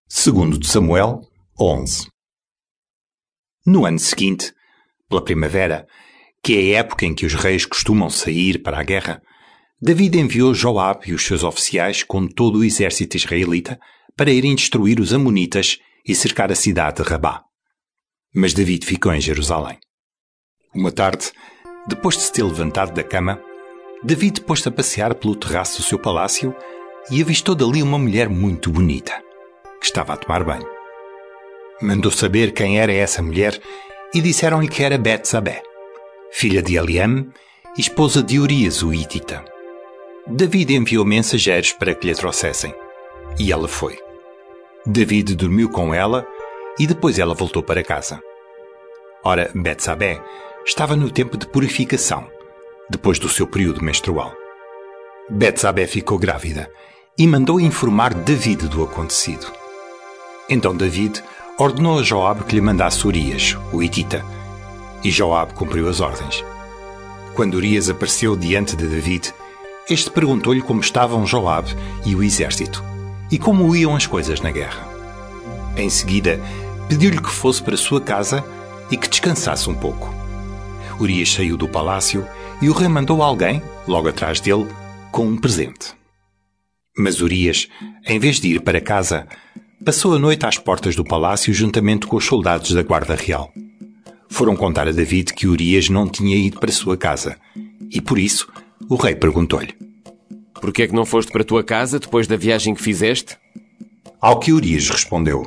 Segundo de Samuel 11. No ano seguinte, pela primavera, que é a época em que os reis costumam sair para a guerra, David enviou Joabe e os seus oficiais com todo o exército israelita para irem destruir os amonitas e cercar a cidade de Rabá. Mas David ficou em Jerusalém. Uma tarde, depois de se ter levantado da cama, David pôs-se a passear pelo terraço do seu palácio e avistou dali uma mulher muito bonita, que estava a tomar banho. Mandou saber quem era essa mulher e disseram-lhe que era Betsabé, filha de Eliame e esposa de Urias o Hitita. David enviou mensageiros para que lhe a trouxessem, e ela foi. David dormiu com ela e depois ela voltou para casa. Ora, Betsabé estava no tempo de purificação, depois do seu período menstrual. Betsabé ficou grávida e mandou informar David do acontecido. Então David ordenou a Joabe que lhe mandasse Urias, o Hitita, e Joabe cumpriu as ordens. Quando Urias apareceu diante de David, este perguntou-lhe como estavam Joabe e o exército, e como iam as coisas na guerra. Em seguida, pediu-lhe que fosse para sua casa e que descansasse um pouco. Urias saiu do palácio e o rei mandou alguém, logo atrás dele, com um presente. Mas Urias, em vez de ir para casa, passou a noite às portas do palácio juntamente com os soldados da guarda real. Foram contar a David que Urias não tinha ido para sua casa, e por isso o rei perguntou-lhe: Por que é que não foste para a tua casa depois da viagem que fizeste? Ao que Urias respondeu: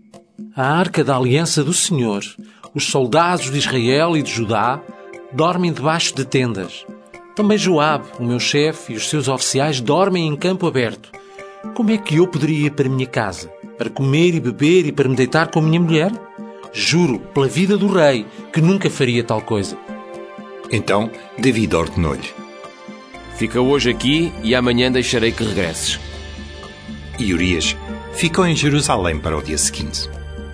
A arca da aliança do Senhor, os soldados de Israel e de Judá, dormem debaixo de tendas. Também Joabe, o meu chefe, e os seus oficiais dormem em campo aberto. Como é que eu poderia ir para a minha casa, para comer e beber e para me deitar com a minha mulher? Juro, pela vida do rei, que nunca faria tal coisa. Então David ordenou-lhe: Fica hoje aqui e amanhã deixarei que regresses. E Urias ficou em Jerusalém para o dia seguinte.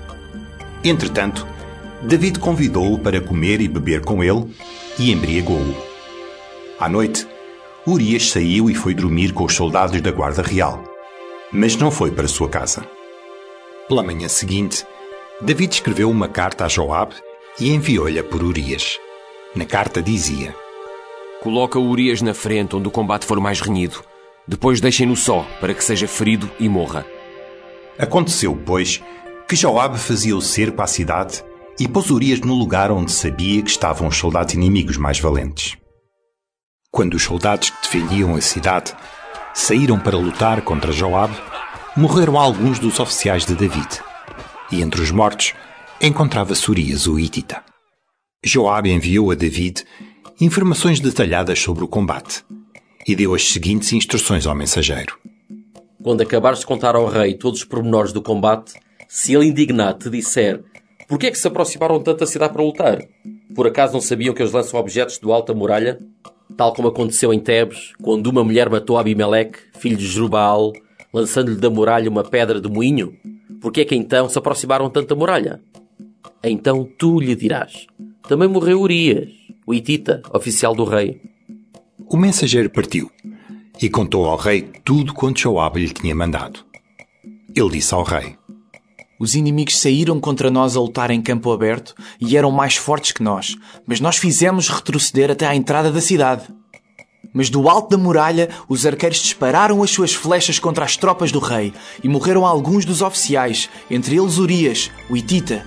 Entretanto, David convidou-o para comer e beber com ele e embriagou-o. À noite, Urias saiu e foi dormir com os soldados da guarda real, mas não foi para sua casa. Pela manhã seguinte, David escreveu uma carta a Joabe e enviou-lhe por Urias. Na carta dizia: Coloca Urias na frente onde o combate for mais renhido. Depois deixem-no só, para que seja ferido e morra. Aconteceu, pois, que Joabe fazia o cerco à cidade e pôs Urias no lugar onde sabia que estavam os soldados inimigos mais valentes. Quando os soldados que defendiam a cidade saíram para lutar contra Joabe, morreram alguns dos oficiais de David, e entre os mortos encontrava-se Urias o Hitita. Joabe enviou a David informações detalhadas sobre o combate e deu as seguintes instruções ao mensageiro: Quando acabares de contar ao rei todos os pormenores do combate, se ele indignado te disser: Por que é que se aproximaram tanto da cidade para lutar? Por acaso não sabiam que eles lançam objetos do alto da muralha? Tal como aconteceu em Tebes, quando uma mulher matou Abimeleque, filho de Jerubbaal, lançando-lhe da muralha uma pedra de moinho? Por que é que então se aproximaram tanto da muralha? Então tu lhe dirás: Também morreu Urias, o Hitita, oficial do rei. O mensageiro partiu e contou ao rei tudo quanto Joabe lhe tinha mandado. Ele disse ao rei: Os inimigos saíram contra nós a lutar em campo aberto e eram mais fortes que nós, mas nós fizemos retroceder até à entrada da cidade. Mas do alto da muralha, os arqueiros dispararam as suas flechas contra as tropas do rei e morreram alguns dos oficiais, entre eles Urias, o Hitita.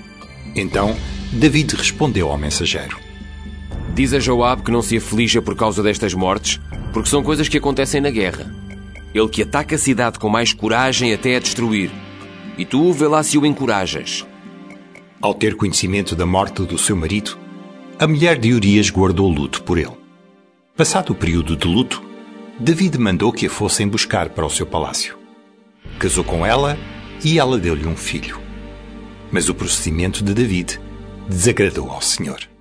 Então David respondeu ao mensageiro: Diz a Joabe que não se aflija por causa destas mortes, porque são coisas que acontecem na guerra. Ele que ataca a cidade com mais coragem até a destruir. E tu vê lá se o encorajas. Ao ter conhecimento da morte do seu marido, a mulher de Urias guardou luto por ele. Passado o período de luto, David mandou que a fossem buscar para o seu palácio. Casou com ela e ela deu-lhe um filho. Mas o procedimento de David desagradou ao Senhor.